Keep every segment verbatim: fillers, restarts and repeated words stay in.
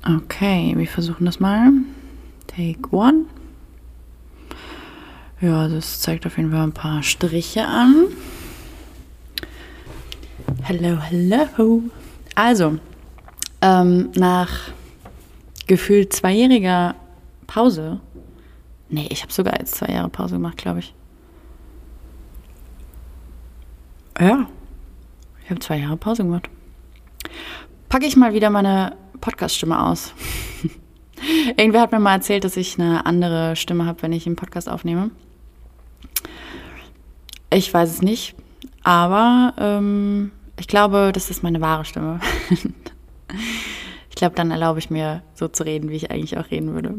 Okay, wir versuchen das mal. Take one. Ja, das zeigt auf jeden Fall ein paar Striche an. Hello, hello. Also, ähm, nach gefühlt zweijähriger Pause. Nee, ich habe sogar jetzt zwei Jahre Pause gemacht, glaube ich. Ja, ich habe zwei Jahre Pause gemacht. Packe ich mal wieder meine Podcast-Stimme aus. Irgendwer hat mir mal erzählt, dass ich eine andere Stimme habe, wenn ich einen Podcast aufnehme. Ich weiß es nicht, aber ähm, ich glaube, das ist meine wahre Stimme. Ich glaube, dann erlaube ich mir, so zu reden, wie ich eigentlich auch reden würde.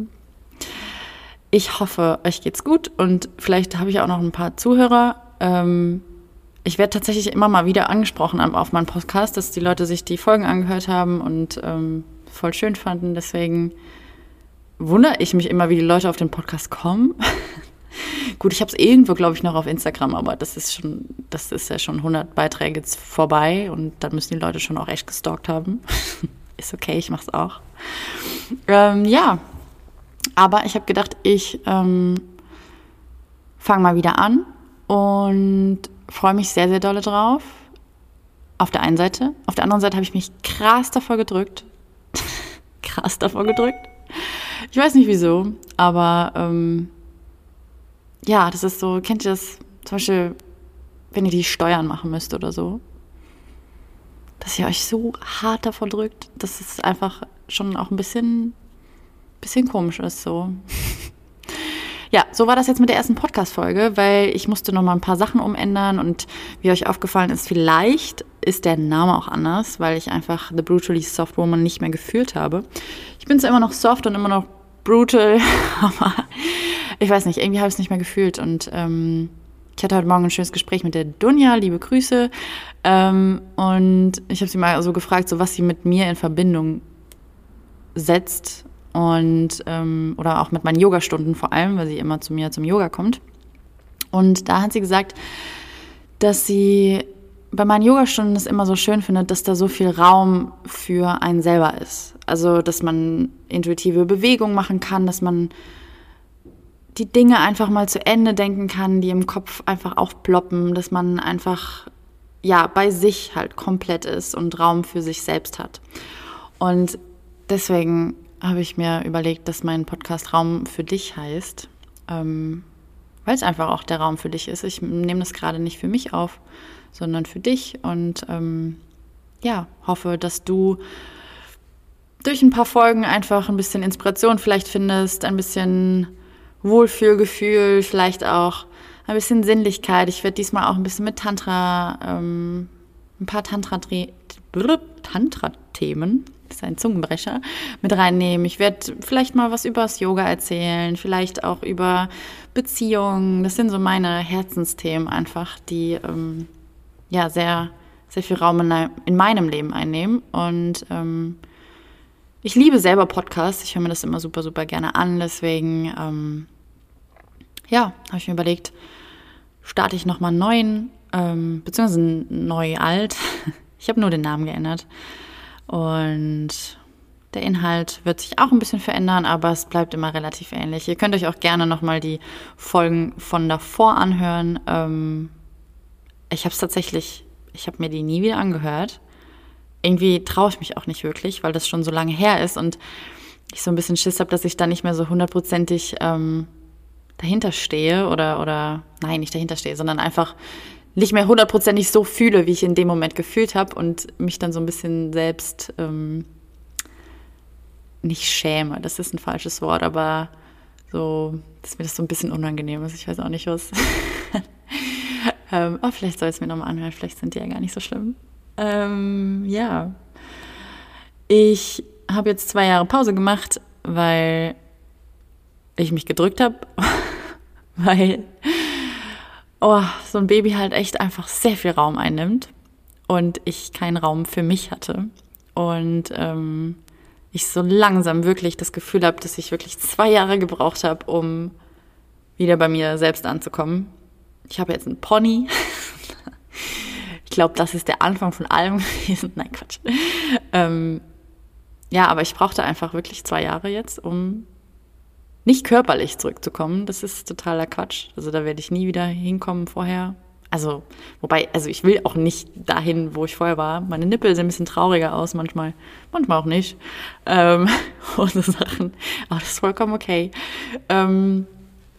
Ich hoffe, euch geht's gut und vielleicht habe ich auch noch ein paar Zuhörer. Ähm, ich werde tatsächlich immer mal wieder angesprochen auf meinen Podcast, dass die Leute sich die Folgen angehört haben und ähm, voll schön fanden. Deswegen wundere ich mich immer, wie die Leute auf den Podcast kommen. Gut, ich habe es irgendwo, glaube ich, noch auf Instagram, aber das ist schon, das ist ja schon hundert Beiträge jetzt vorbei und dann müssen die Leute schon auch echt gestalkt haben. Ist okay, ich mache es auch. Ähm, ja, aber ich habe gedacht, ich ähm, fange mal wieder an und freue mich sehr, sehr dolle drauf. Auf der einen Seite. Auf der anderen Seite habe ich mich krass davor gedrückt. krass davor gedrückt. Ich weiß nicht wieso, aber ähm, ja, das ist so, kennt ihr das zum Beispiel, wenn ihr die Steuern machen müsst oder so, dass ihr euch so hart davor drückt, dass es einfach schon auch ein bisschen, bisschen komisch ist so. Ja, so war das jetzt mit der ersten Podcast-Folge, weil ich musste noch mal ein paar Sachen umändern und wie euch aufgefallen ist, vielleicht ist der Name auch anders, weil ich einfach The Brutally Soft Woman nicht mehr geführt habe. Ich bin zwar immer noch soft und immer noch brutal, aber ich weiß nicht, irgendwie habe ich es nicht mehr gefühlt und ähm, ich hatte heute Morgen ein schönes Gespräch mit der Dunja, liebe Grüße, ähm, und ich habe sie mal so gefragt, so was sie mit mir in Verbindung setzt und ähm, oder auch mit meinen Yogastunden vor allem, weil sie immer zu mir zum Yoga kommt. Und da hat sie gesagt, dass sie bei meinen Yogastunden es immer so schön findet, dass da so viel Raum für einen selber ist. Also, dass man intuitive Bewegungen machen kann, dass man die Dinge einfach mal zu Ende denken kann, die im Kopf einfach aufploppen, dass man einfach ja bei sich halt komplett ist und Raum für sich selbst hat. Und deswegen habe ich mir überlegt, dass mein Podcast Raum für dich heißt, ähm, weil es einfach auch der Raum für dich ist. Ich nehme das gerade nicht für mich auf, sondern für dich und ähm, ja, hoffe, dass du durch ein paar Folgen einfach ein bisschen Inspiration vielleicht findest, ein bisschen Wohlfühlgefühl, vielleicht auch ein bisschen Sinnlichkeit. Ich werde diesmal auch ein bisschen mit Tantra, ähm, ein paar Tantra-Themen, Tantra-Themen, das ist ein Zungenbrecher, mit reinnehmen. Ich werde vielleicht mal was über das Yoga erzählen, vielleicht auch über Beziehungen. Das sind so meine Herzensthemen einfach, die ähm, ja sehr, sehr viel Raum in, in meinem Leben einnehmen. Und ähm, ich liebe selber Podcasts. Ich höre mir das immer super, super gerne an. Deswegen, ähm, ja, habe ich mir überlegt, starte ich nochmal einen neuen, ähm, beziehungsweise neu-alt. Ich habe nur den Namen geändert. Und der Inhalt wird sich auch ein bisschen verändern, aber es bleibt immer relativ ähnlich. Ihr könnt euch auch gerne nochmal die Folgen von davor anhören. Ähm, ich habe es tatsächlich, ich habe mir die nie wieder angehört. Irgendwie traue ich mich auch nicht wirklich, weil das schon so lange her ist und ich so ein bisschen Schiss habe, dass ich da nicht mehr so hundertprozentig ähm, dahinter stehe oder, oder, nein, nicht dahinter stehe, sondern einfach nicht mehr hundertprozentig so fühle, wie ich in dem Moment gefühlt habe und mich dann so ein bisschen selbst ähm, nicht schäme. Das ist ein falsches Wort, aber so, dass mir das so ein bisschen unangenehm ist. Ich weiß auch nicht, was. ähm, aber vielleicht soll ich es mir nochmal anhören. Vielleicht sind die ja gar nicht so schlimm. Ähm, ja. Ich habe jetzt zwei Jahre Pause gemacht, weil ich mich gedrückt habe. weil oh, so ein Baby halt echt einfach sehr viel Raum einnimmt und ich keinen Raum für mich hatte. Und ähm, ich so langsam wirklich das Gefühl habe, dass ich wirklich zwei Jahre gebraucht habe, um wieder bei mir selbst anzukommen. Ich habe jetzt einen Pony. Ich glaube, das ist der Anfang von allem gewesen. Nein, Quatsch. Ähm, ja, aber ich brauchte einfach wirklich zwei Jahre jetzt, um nicht körperlich zurückzukommen. Das ist totaler Quatsch. Also da werde ich nie wieder hinkommen vorher. Also, wobei, also ich will auch nicht dahin, wo ich vorher war. Meine Nippel sehen ein bisschen trauriger aus manchmal, manchmal auch nicht. Ähm, und so Sachen. Aber das ist vollkommen okay. Ähm,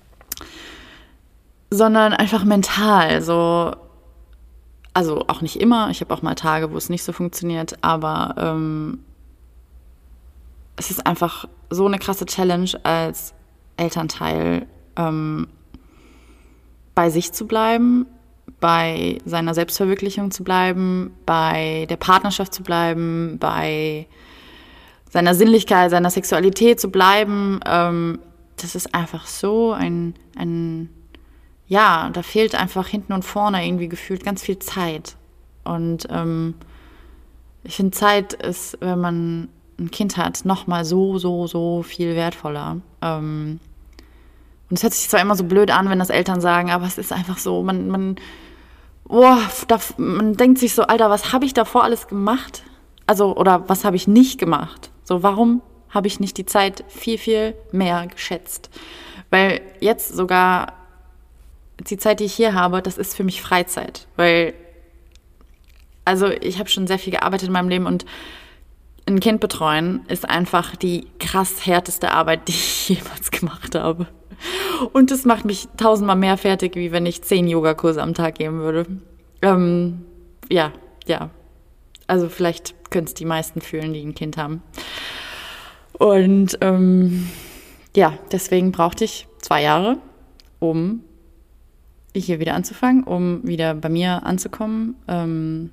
sondern einfach mental, so, also auch nicht immer. Ich habe auch mal Tage, wo es nicht so funktioniert, aber ähm, es ist einfach so eine krasse Challenge als Elternteil, ähm, bei sich zu bleiben, bei seiner Selbstverwirklichung zu bleiben, bei der Partnerschaft zu bleiben, bei seiner Sinnlichkeit, seiner Sexualität zu bleiben. Ähm, das ist einfach so ein, ein, ja, da fehlt einfach hinten und vorne irgendwie gefühlt ganz viel Zeit. Und ähm, ich finde, Zeit ist, wenn man ein Kind hat, nochmal so, so, so viel wertvoller. Ähm, und es hört sich zwar immer so blöd an, wenn das Eltern sagen, aber es ist einfach so, man, man, boah, da, man denkt sich so, Alter, was habe ich davor alles gemacht? Also, oder was habe ich nicht gemacht? So, warum habe ich nicht die Zeit viel, viel mehr geschätzt? Weil jetzt sogar die Zeit, die ich hier habe, das ist für mich Freizeit. Weil, also ich habe schon sehr viel gearbeitet in meinem Leben und ein Kind betreuen ist einfach die krass härteste Arbeit, die ich jemals gemacht habe. Und das macht mich tausendmal mehr fertig, wie wenn ich zehn Yogakurse am Tag geben würde. Ähm, ja, ja. Also vielleicht können es die meisten fühlen, die ein Kind haben. Und ähm, ja, deswegen brauchte ich zwei Jahre, um hier wieder anzufangen, um wieder bei mir anzukommen. Ähm,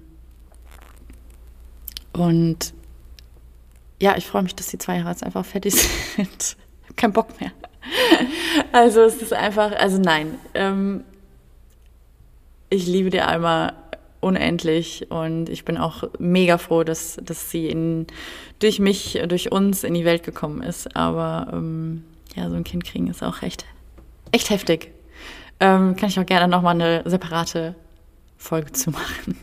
und ja, ich freue mich, dass die zwei Jahre jetzt einfach fertig sind. Ich habe keinen Bock mehr. Also es ist einfach, also nein, ähm, ich liebe die Alma unendlich und ich bin auch mega froh, dass, dass sie in, durch mich, durch uns in die Welt gekommen ist. Aber ähm, ja, so ein Kind kriegen ist auch echt, echt heftig. Ähm, kann ich auch gerne nochmal eine separate Folge zu machen.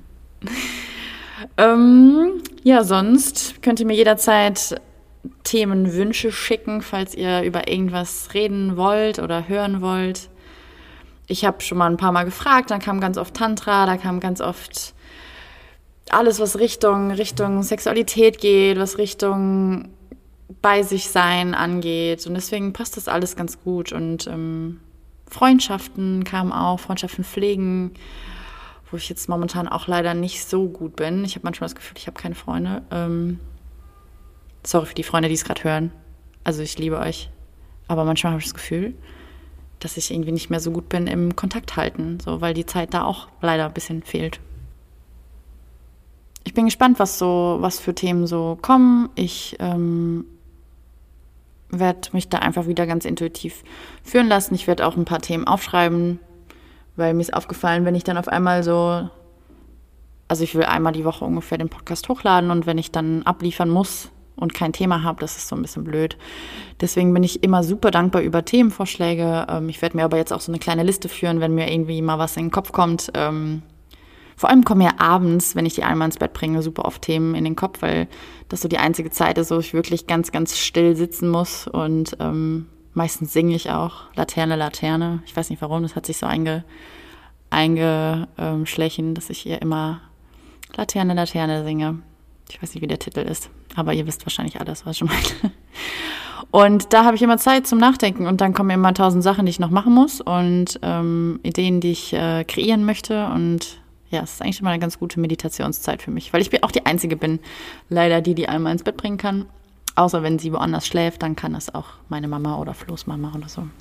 ähm, ja, sonst könnt ihr mir jederzeit Themenwünsche schicken, falls ihr über irgendwas reden wollt oder hören wollt. Ich habe schon mal ein paar Mal gefragt, dann kam ganz oft Tantra, da kam ganz oft alles, was Richtung, Richtung Sexualität geht, was Richtung bei sich sein angeht. Und deswegen passt das alles ganz gut. Und ähm, Freundschaften kamen auch, Freundschaften pflegen, wo ich jetzt momentan auch leider nicht so gut bin. Ich habe manchmal das Gefühl, ich habe keine Freunde. Ähm, sorry für die Freunde, die es gerade hören. Also ich liebe euch. Aber manchmal habe ich das Gefühl, dass ich irgendwie nicht mehr so gut bin im Kontakt halten, so, weil die Zeit da auch leider ein bisschen fehlt. Ich bin gespannt, was so, was für Themen so kommen. Ich ähm, werde mich da einfach wieder ganz intuitiv führen lassen. Ich werde auch ein paar Themen aufschreiben, weil mir ist aufgefallen, wenn ich dann auf einmal so, also ich will einmal die Woche ungefähr den Podcast hochladen und wenn ich dann abliefern muss und kein Thema habe, das ist so ein bisschen blöd. Deswegen bin ich immer super dankbar über Themenvorschläge. Ähm, ich werde mir aber jetzt auch so eine kleine Liste führen, wenn mir irgendwie mal was in den Kopf kommt. Ähm, vor allem kommen mir abends, wenn ich die einmal ins Bett bringe, super oft Themen in den Kopf, weil das so die einzige Zeit ist, wo ich wirklich ganz, ganz still sitzen muss. Und ähm, meistens singe ich auch Laterne, Laterne. Ich weiß nicht warum, das hat sich so einge, eingeschlichen, dass ich hier immer Laterne, Laterne singe. Ich weiß nicht, wie der Titel ist, aber ihr wisst wahrscheinlich alles, was ich meine. Und da habe ich immer Zeit zum Nachdenken und dann kommen mir immer tausend Sachen, die ich noch machen muss und ähm, Ideen, die ich äh, kreieren möchte. Und ja, es ist eigentlich immer eine ganz gute Meditationszeit für mich, weil ich auch die Einzige bin, leider, die die einmal ins Bett bringen kann. Außer wenn sie woanders schläft, dann kann das auch meine Mama oder Flo's Mama oder so.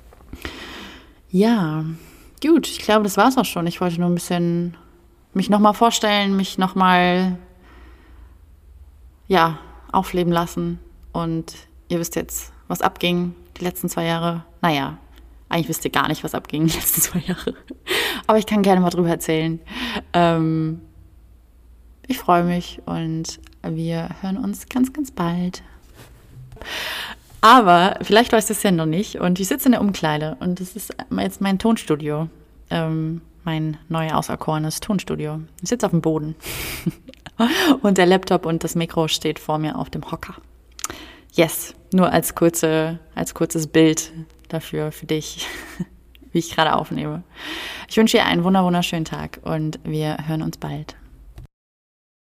Ja, gut, ich glaube, das war es auch schon. Ich wollte nur ein bisschen mich nochmal vorstellen, mich nochmal ja, aufleben lassen. Und ihr wisst jetzt, was abging die letzten zwei Jahre. Naja, eigentlich wisst ihr gar nicht, was abging die letzten zwei Jahre. Aber ich kann gerne mal drüber erzählen. Ähm, ich freue mich und wir hören uns ganz, ganz bald. Aber vielleicht weißt du es ja noch nicht. Und ich sitze in der Umkleide und das ist jetzt mein Tonstudio. Ähm, mein neu auserkorenes Tonstudio. Ich sitze auf dem Boden. Und der Laptop und das Mikro steht vor mir auf dem Hocker. Yes, nur als, kurze, als kurzes Bild dafür, für dich, wie ich gerade aufnehme. Ich wünsche dir einen wunderschönen Tag und wir hören uns bald.